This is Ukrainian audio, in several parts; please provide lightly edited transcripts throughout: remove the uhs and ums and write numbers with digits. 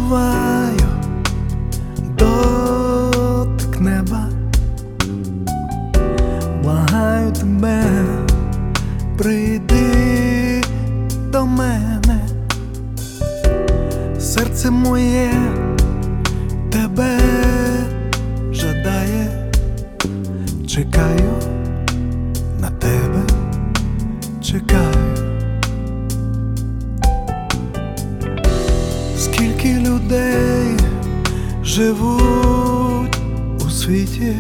відчуваю дотик неба, благаю тебе, прийди до мене, серце моє тебе жадає, чекаю на тебе, чекаю. Скільки людей живуть у світі,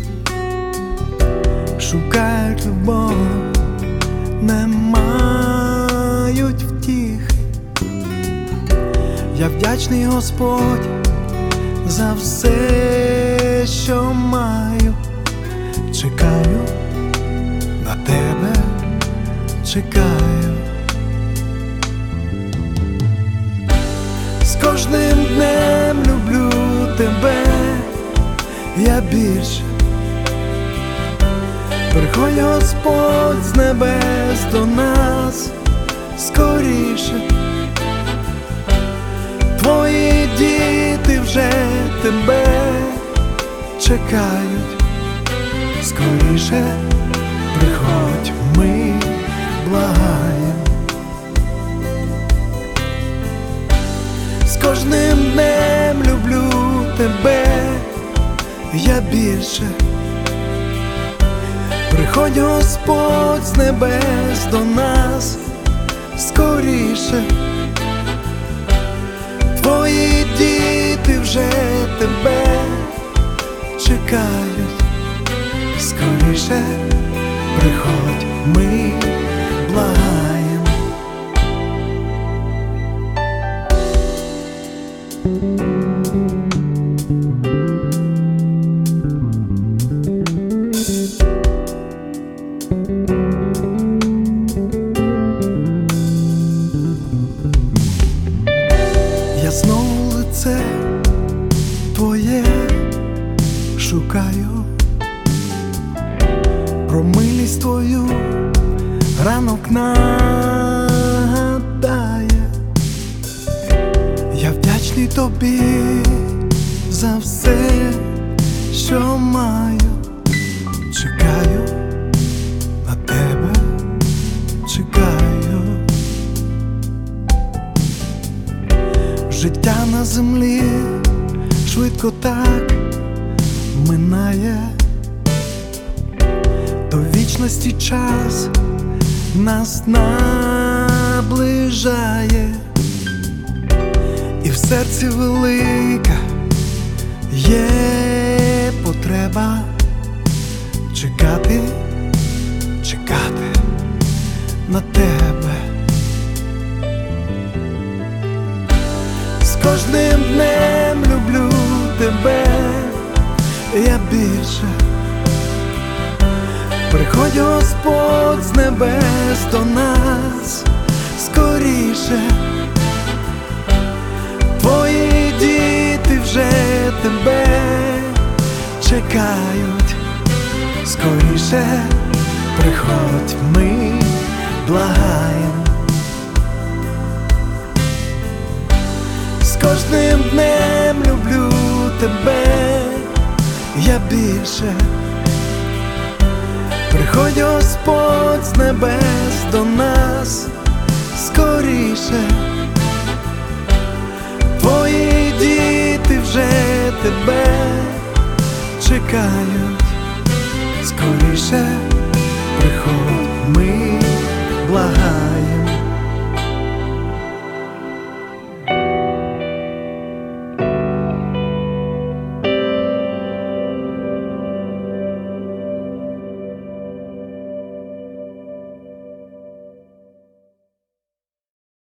шукають любов, не мають втіхи. Я вдячний, Господь, за все, що маю. Чекаю на тебе, чекаю. З кожним днем люблю тебе я більше. Приходь, Господь, з небес до нас скоріше. Твої діти вже тебе чекають. Скоріше приходь, ми благаєм. З кожним днем люблю тебе я більше. Приходь, Господь, з небес до нас скоріше. Твої діти вже тебе чекають. Скоріше приходь, ми благаєм. Я знову лице твоє шукаю, про милість твою ранок нагадає. Я вдячний тобі за все, що маю. Чекаю на тебе, чекаю. Життя на землі швидко так минає, до вічності час нас наближає. І в серці велика є потреба чекати, чекати на тебе. З кожним днем люблю тебе я більше. Приходь, Господь, з небес до нас скоріше. Твої діти вже тебе чекають. Скоріше приходь, ми благаєм. З кожним днем люблю тебе я більше. Приходь, Господь, з небес до нас скоріше. Твої діти вже тебе чекають.